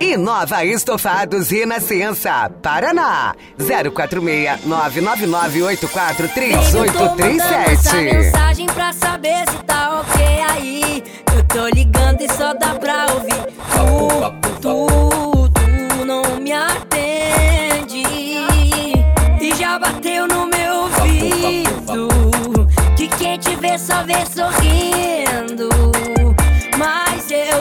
e Nova Estofados Renascença, Paraná, 046-999843837. Mensagem pra saber se tá ok aí. Eu tô ligando e só dá pra ouvir. Tu não me atende. E já bateu no meu ouvido que quem te vê só vê sorrindo. Mas eu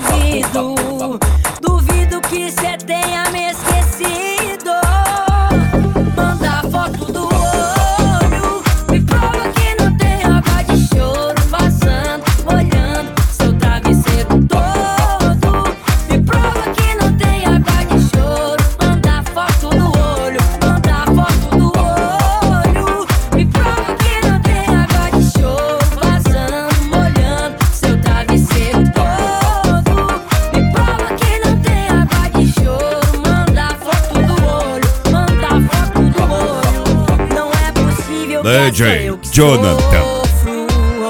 duvido que cê tenha me esquecido. Manda foto do olho, me prova que não tem água de choro vazando, molhando seu travesseiro todo. Me prova que não tem água de choro. Manda foto do olho, manda foto do olho. Me prova que não tem água de choro vazando, molhando seu travesseiro todo. Me prova que não tem água de choro. Manda foto do olho, manda foto do olho. Não é possível que DJ essa eu que Jonathan. sofro.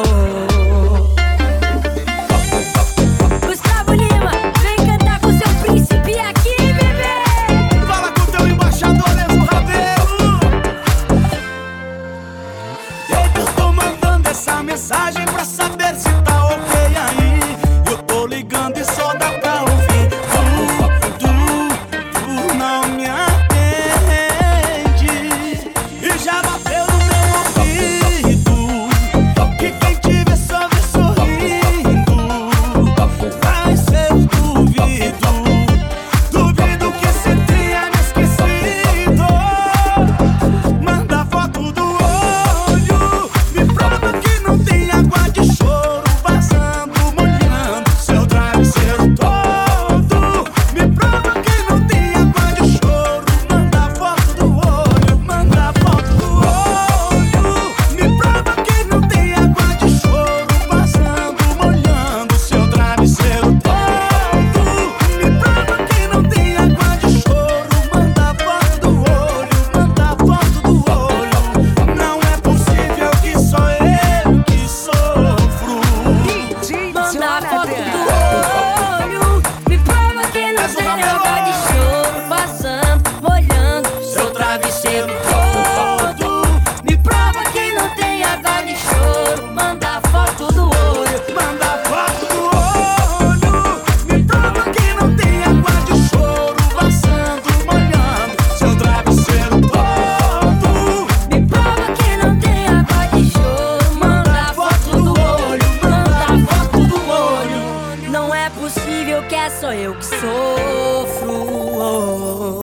Gustavo Lima, vem cantar com seu príncipe aqui, bebê. Fala com teu embaixador, Enzo Rabelo. Eu tô mandando essa mensagem pra saber se tá ok aí. Eu tô ligando e só dá pra ouvir. Tu não me atende. E já bateu no meu ouvido que quem te vê só vê sorrindo. Mas eu duvido que cê tenha me esquecido. Manda foto do olho, me prova que não tem água de choro vazando, molhando seu travesseiro todo. Me prova que não tem água de choro. Manda foto do olho, manda foto do olho. Me prova que não tem água de choro vazando, molhando seu travesseiro todo. Me prova que não tem água de choro. Manda foto do olho, manda foto do olho. Não é possível que só eu que sofro. Manda foto do olho, me prova que não tem água de choro vazando, molhando seu travesseiro todo. Me prova que não tem água de choro. Manda foto do olho, Manda foto do olho, me prova que não tem água de choro vazando, molhando seu travesseiro todo. me prova que não tem água de choro. Manda foto do olho, manda foto do olho. Não é possível que é só eu que sou.